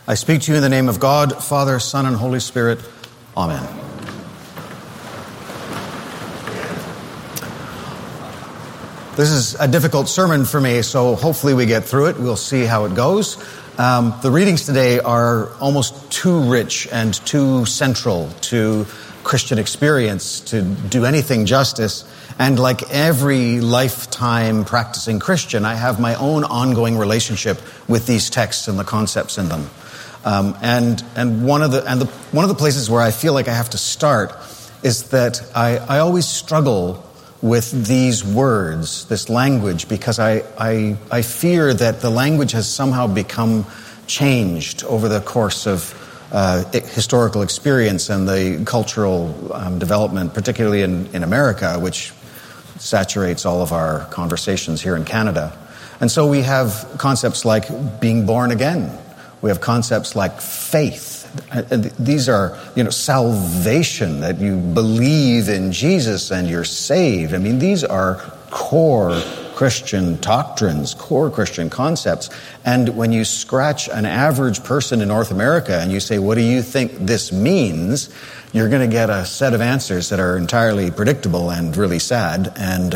I speak to you in the name of God, Father, Son, and Holy Spirit. Amen. This is a difficult sermon for me, so hopefully we get through it. We'll see how it goes. The readings today are almost too rich and too central to Christian experience to do anything justice. And like every lifetime practicing Christian, I have my own ongoing relationship with these texts and the concepts in them. And one of the places where I feel like I have to start is that I always struggle with these words, this language, because I fear that the language has somehow become changed over the course of historical experience and the cultural development, particularly in America, which saturates all of our conversations here in Canada. And so we have concepts like being born again. We have concepts like faith. These are, salvation, that you believe in Jesus and you're saved. I mean, these are core Christian doctrines, core Christian concepts. And when you scratch an average person in North America and you say, what do you think this means? You're going to get a set of answers that are entirely predictable and really sad. And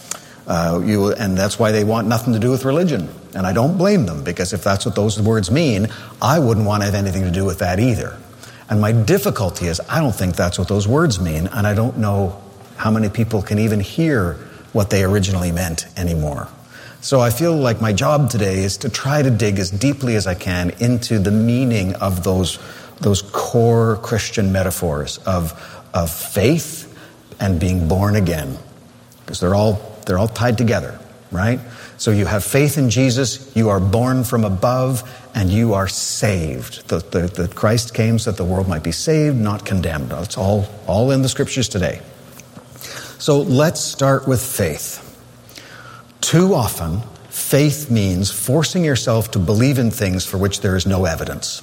that's why they want nothing to do with religion. And I don't blame them, because if that's what those words mean, I wouldn't want to have anything to do with that either. And my difficulty is I don't think that's what those words mean, and I don't know how many people can even hear what they originally meant anymore. So I feel like my job today is to try to dig as deeply as I can into the meaning of those core Christian metaphors of faith and being born again, because they're all tied together, right? So you have faith in Jesus, you are born from above, and you are saved. The Christ came so that the world might be saved, not condemned. It's all in the scriptures today. So let's start with faith. Too often, faith means forcing yourself to believe in things for which there is no evidence.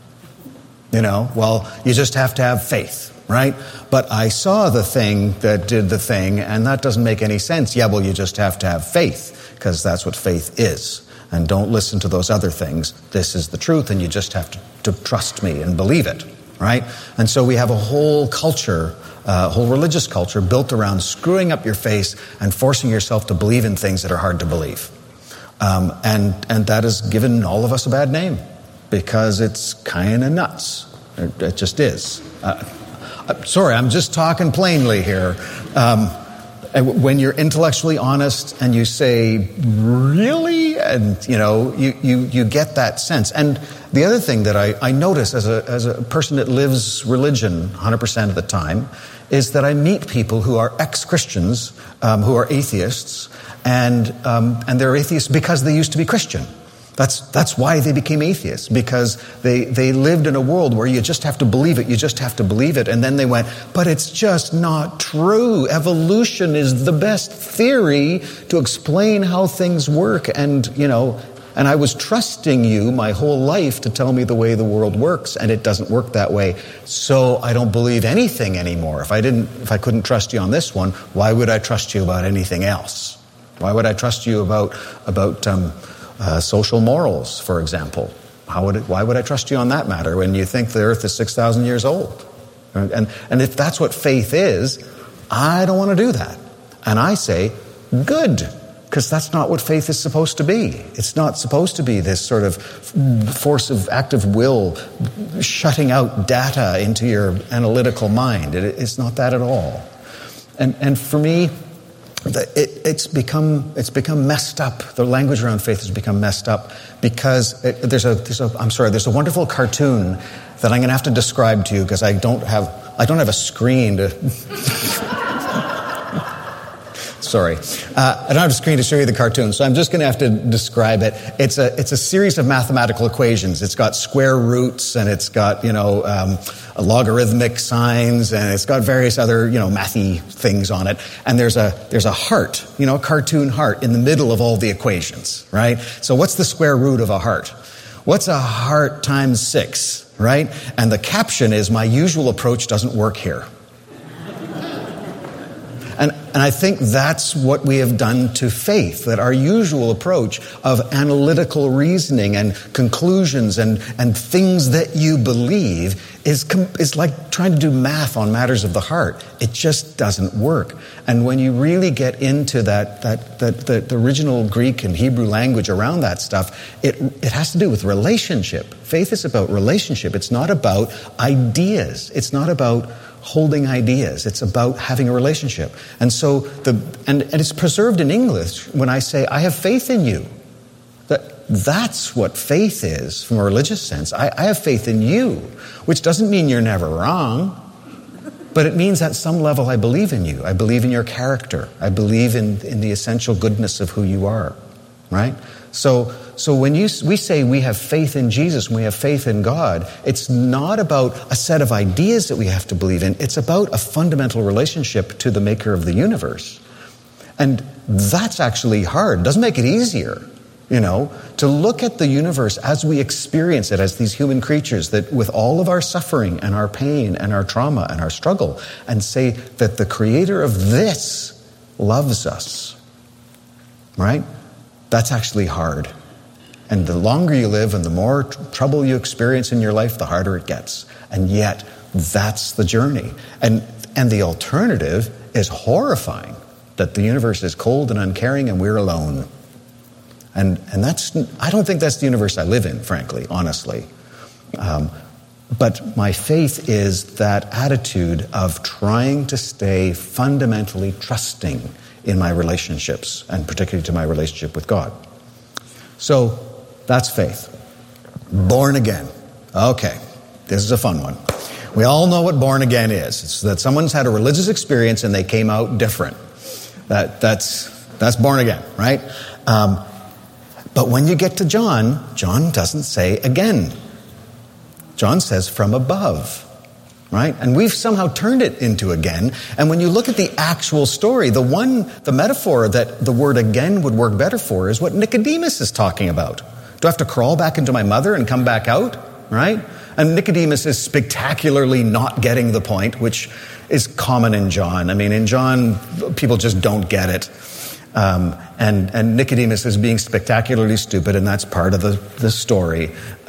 You just have to have faith. Right? But I saw the thing that did the thing, and that doesn't make any sense. Yeah, well, you just have to have faith, because that's what faith is. And don't listen to those other things. This is the truth, and you just have to trust me and believe it. Right? And so we have a whole culture, a whole religious culture built around screwing up your face and forcing yourself to believe in things that are hard to believe. And that has given all of us a bad name, because it's kind of nuts. It just is. Sorry, I'm just talking plainly here. When you're intellectually honest and you say, really? And, you get that sense. And the other thing that I notice as a person that lives religion 100% of the time is that I meet people who are ex-Christians, who are atheists, and they're atheists because they used to be Christian. That's why they became atheists, because they lived in a world where you just have to believe it, you just have to believe it. And then they went, but it's just not true. Evolution is the best theory to explain how things work. And I was trusting you my whole life to tell me the way the world works, and it doesn't work that way. So I don't believe anything anymore. If I couldn't trust you on this one, why would I trust you about anything else? Why would I trust you about social morals, for example? Why would I trust you on that matter when you think the earth is 6,000 years old? And if that's what faith is, I don't want to do that. And I say, good, because that's not what faith is supposed to be. It's not supposed to be this sort of force of active will shutting out data into your analytical mind. It's not that at all. And for me, it's become messed up. The language around faith has become messed up because there's a wonderful cartoon that I'm going to have to describe to you, because I don't have a screen to. Sorry, I don't have a screen to show you the cartoon, so I'm just going to have to describe it. It's a series of mathematical equations. It's got square roots, and it's got logarithmic signs, and it's got various other mathy things on it. And there's a heart, a cartoon heart in the middle of all the equations, right? So what's the square root of a heart? What's a heart times 6, right? And the caption is, my usual approach doesn't work here. And I think that's what we have done to faith, that our usual approach of analytical reasoning and conclusions and things that you believe is like trying to do math on matters of the heart. It just doesn't work. And when you really get into the original Greek and Hebrew language around that stuff, it has to do with relationship. Faith is about relationship. It's not about ideas. It's not about holding ideas. It's about having a relationship. And so and it's preserved in English when I say, I have faith in you. That's what faith is from a religious sense. I have faith in you, which doesn't mean you're never wrong, but it means at some level I believe in you. I believe in your character. I believe in the essential goodness of who you are, right? So when we say we have faith in Jesus, and we have faith in God, it's not about a set of ideas that we have to believe in. It's about a fundamental relationship to the maker of the universe. And that's actually hard. It doesn't make it easier, to look at the universe as we experience it as these human creatures, that with all of our suffering and our pain and our trauma and our struggle, and say that the creator of this loves us, right? That's actually hard. And the longer you live and the more trouble you experience in your life, the harder it gets. And yet, that's the journey. And the alternative is horrifying, that the universe is cold and uncaring and we're alone. And I don't think that's the universe I live in, frankly, honestly. But my faith is that attitude of trying to stay fundamentally trusting in my relationships, and particularly to my relationship with God. So that's faith. Born again. Okay, this is a fun one. We all know what born again is. It's that someone's had a religious experience and they came out different. That's born again, right? But when you get to John doesn't say again. John says from above, right? And we've somehow turned it into again. And when you look at the actual story, the metaphor that the word again would work better for is what Nicodemus is talking about. Do I have to crawl back into my mother and come back out, right? And Nicodemus is spectacularly not getting the point, which is common in John. I mean, in John, people just don't get it. And Nicodemus is being spectacularly stupid, and that's part of the story.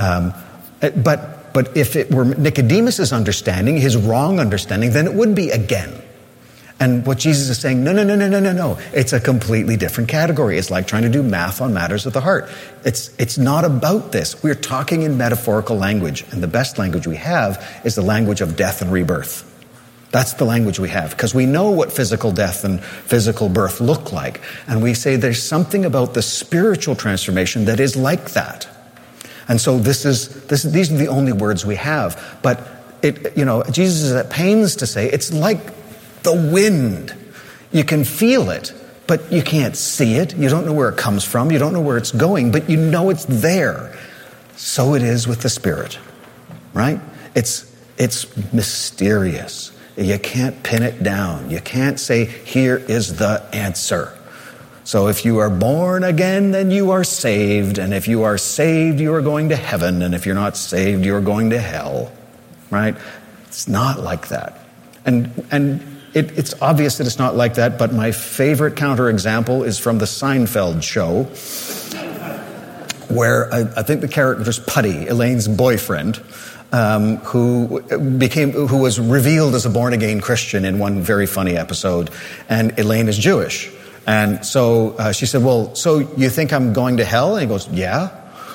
But if it were Nicodemus's understanding, his wrong understanding, then it would be again. And what Jesus is saying, no. It's a completely different category. It's like trying to do math on matters of the heart. It's not about this. We're talking in metaphorical language, and the best language we have is the language of death and rebirth. That's the language we have, because we know what physical death and physical birth look like. And we say there's something about the spiritual transformation that is like that. And so these are the only words we have. But Jesus is at pains to say it's like the wind. You can feel it, but you can't see it. You don't know where it comes from. You don't know where it's going, but you know it's there. So it is with the Spirit, right? It's mysterious. You can't pin it down. You can't say, here is the answer. So if you are born again, then you are saved. And if you are saved, you are going to heaven. And if you're not saved, you're going to hell. Right? It's not like that. And it's obvious that it's not like that, but my favorite counterexample is from the Seinfeld show, where I think the character is Putty, Elaine's boyfriend, who was revealed as a born-again Christian in one very funny episode, and Elaine is Jewish. And so she said, well, so you think I'm going to hell? And he goes, yeah.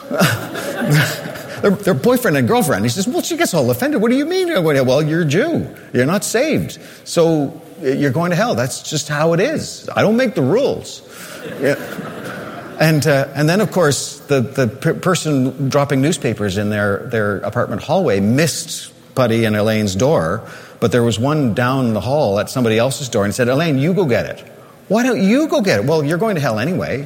They're boyfriend and girlfriend. He says, well, she gets all offended. What do you mean? Well, you're a Jew. You're not saved. So you're going to hell. That's just how it is. I don't make the rules. Yeah. And then, of course, the person dropping newspapers in their apartment hallway missed Putty and Elaine's door, but there was one down the hall at somebody else's door, and said, Elaine, you go get it. Why don't you go get it? Well, you're going to hell anyway.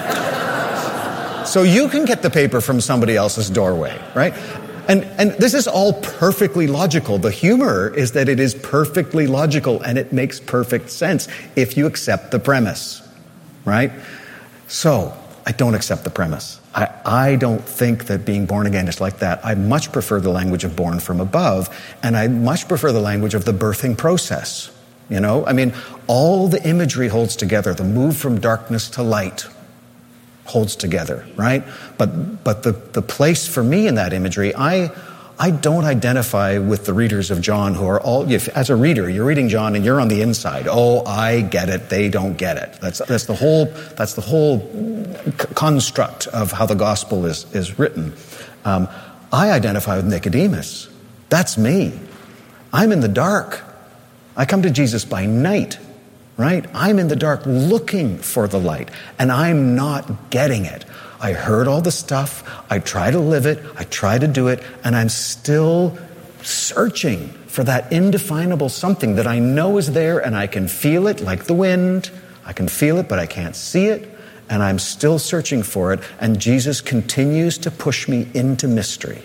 So you can get the paper from somebody else's doorway, right? And this is all perfectly logical. The humor is that it is perfectly logical, and it makes perfect sense if you accept the premise, right? So I don't accept the premise. I don't think that being born again is like that. I much prefer the language of born from above, and I much prefer the language of the birthing process. You know, I mean, all the imagery holds together. The move from darkness to light holds together, right? But the place for me in that imagery, I don't identify with the readers of John who are all, as a reader, you're reading John and you're on the inside. Oh, I get it. They don't get it. That's the whole construct of how the gospel is written. I identify with Nicodemus. That's me. I'm in the dark. I come to Jesus by night, right? I'm in the dark looking for the light, and I'm not getting it. I heard all the stuff. I try to live it. I try to do it, and I'm still searching for that indefinable something that I know is there, and I can feel it like the wind. I can feel it, but I can't see it, and I'm still searching for it, and Jesus continues to push me into mystery,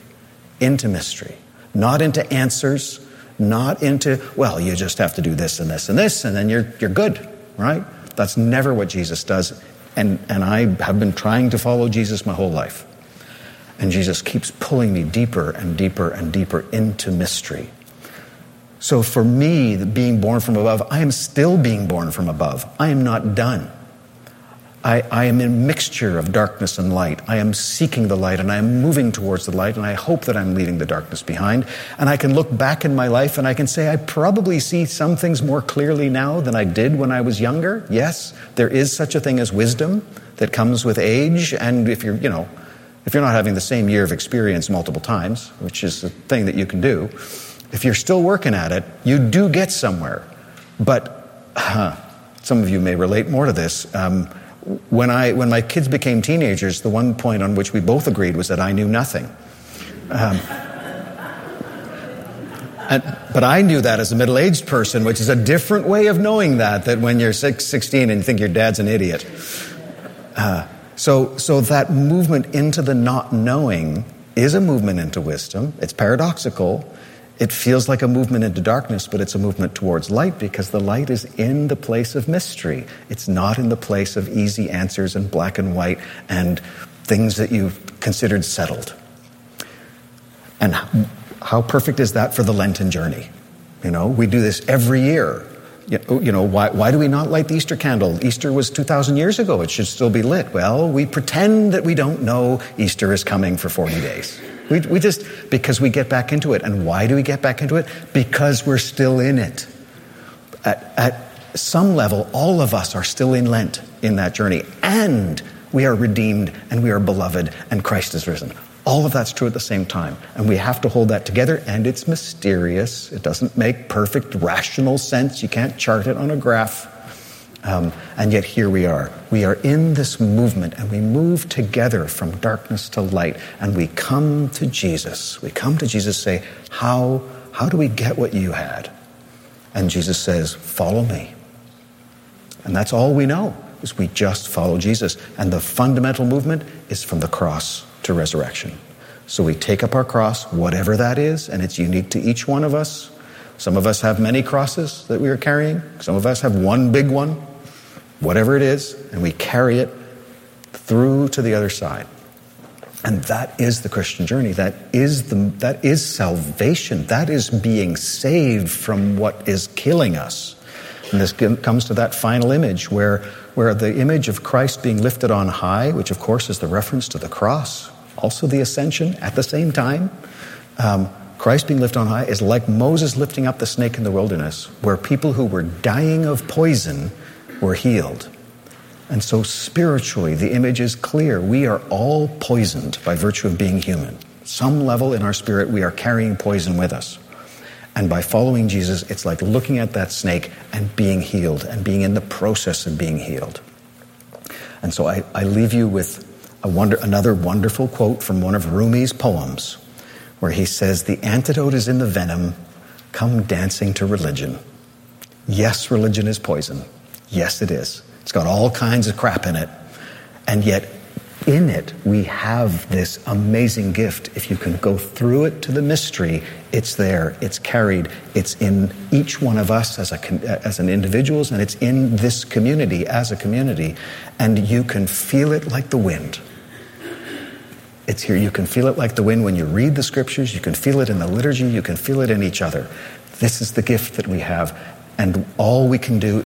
not into answers, not into, well, you just have to do this and this and this, and then you're good, right? That's never what Jesus does. And I have been trying to follow Jesus my whole life. And Jesus keeps pulling me deeper and deeper and deeper into mystery. So for me, being born from above, I am still being born from above. I am not done. I am in a mixture of darkness and light. I am seeking the light, and I am moving towards the light, and I hope that I'm leaving the darkness behind. And I can look back in my life and I can say I probably see some things more clearly now than I did when I was younger. Yes, there is such a thing as wisdom that comes with age, and if you're not having the same year of experience multiple times, which is a thing that you can do, if you're still working at it, you do get somewhere. But some of you may relate more to this. When my kids became teenagers, the one point on which we both agreed was that I knew nothing. But I knew that as a middle-aged person, which is a different way of knowing that when you're 16 and you think your dad's an idiot. So that movement into the not knowing is a movement into wisdom. It's paradoxical. It feels like a movement into darkness, but it's a movement towards light because the light is in the place of mystery. It's not in the place of easy answers and black and white and things that you've considered settled. And how perfect is that for the Lenten journey? You know, we do this every year. You know, why do we not light the Easter candle? Easter was 2,000 years ago. It should still be lit. Well, we pretend that we don't know Easter is coming for 40 days. We just, because we get back into it. And why do we get back into it? Because we're still in it. At some level, all of us are still in Lent in that journey. And we are redeemed and we are beloved and Christ is risen. All of that's true at the same time. And we have to hold that together. And it's mysterious. It doesn't make perfect, rational sense. You can't chart it on a graph. And yet here we are. We are in this movement and we move together from darkness to light and we come to Jesus. We come to Jesus, say, how do we get what you had? And Jesus says, follow me. And that's all we know, is we just follow Jesus. And the fundamental movement is from the cross to resurrection. So we take up our cross, whatever that is, and it's unique to each one of us. Some of us have many crosses that we are carrying. Some of us have one big one, whatever it is, and we carry it through to the other side. And that is the Christian journey. That is salvation. That is being saved from what is killing us. And this comes to that final image where the image of Christ being lifted on high, which of course is the reference to the cross, also the ascension at the same time. Christ being lifted on high is like Moses lifting up the snake in the wilderness, where people who were dying of poison were healed. And so spiritually, the image is clear. We are all poisoned by virtue of being human. Some level in our spirit, we are carrying poison with us. And by following Jesus, it's like looking at that snake and being healed and being in the process of being healed. And so I leave you with another wonderful quote from one of Rumi's poems, where he says, the antidote is in the venom, come dancing to religion. Yes, religion is poison. Yes, it is. It's got all kinds of crap in it. And yet, in it, we have this amazing gift. If you can go through it to the mystery, it's there, it's carried, it's in each one of us as an individuals, and it's in this community as a community. And you can feel it like the wind. It's here. You can feel it like the wind when you read the scriptures. You can feel it in the liturgy. You can feel it in each other. This is the gift that we have. and all we can do